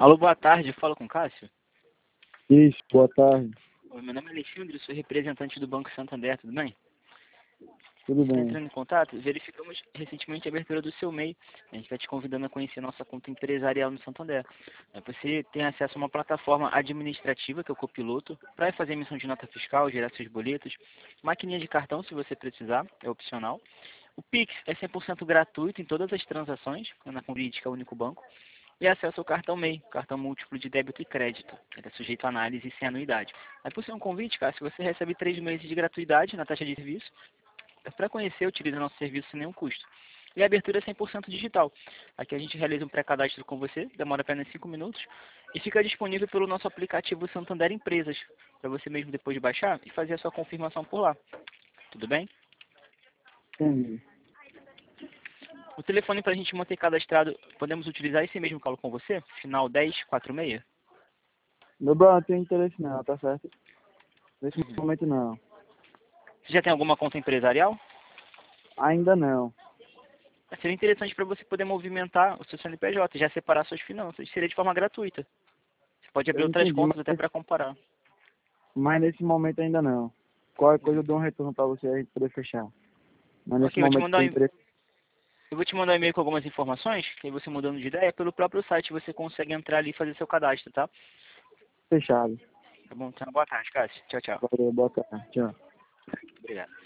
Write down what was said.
Alô, boa tarde, fala com o Cássio. Isso, boa tarde. Oi, meu nome é Alexandre, sou representante do Banco Santander, tudo bem? Tudo Está bem. entrando em contato? Verificamos recentemente a abertura do seu MEI. A gente está te convidando a conhecer nossa conta empresarial no Santander. Você tem acesso a uma plataforma administrativa, que é o Copiloto, para fazer emissão de nota fiscal, gerar seus boletos, maquininha de cartão, se você precisar, é opcional. O Pix é 100% gratuito em todas as transações, na Jurídica Único Banco. E acesso ao cartão MEI, cartão múltiplo de débito e crédito. Ele é sujeito a análise e sem anuidade. Aí, por ser um convite, Cássio, você recebe 3 meses de gratuidade na taxa de serviço. Para conhecer, utiliza nosso serviço sem nenhum custo. E a abertura é 100% digital. Aqui a gente realiza um pré-cadastro com você, demora apenas 5 minutos, e fica disponível pelo nosso aplicativo Santander Empresas, para você mesmo depois de baixar e fazer a sua confirmação por lá. Tudo bem? Entendi. O telefone para a gente manter cadastrado, podemos utilizar esse mesmo que eu falo com você? Final 1046? Meu brother, não tem interesse não, tá certo? Nesse Uhum. momento não. Você já tem alguma conta empresarial? Ainda não. Seria interessante para você poder movimentar o seu CNPJ, já separar suas finanças. Seria de forma gratuita. Você pode abrir Eu outras entendi, contas até para comparar. mas nesse momento ainda não. Qualquer coisa Uhum. eu dou um retorno pra você aí poder fechar. Mas nesse Ok, momento tem interesse. eu vou te mandar um e-mail com algumas informações, que aí você mudando de ideia, pelo próprio site você consegue entrar ali e fazer seu cadastro, tá? Fechado. Tá bom? Então, boa tarde, Cássio. Tchau, tchau. Valeu, boa tarde. Tchau. Obrigado.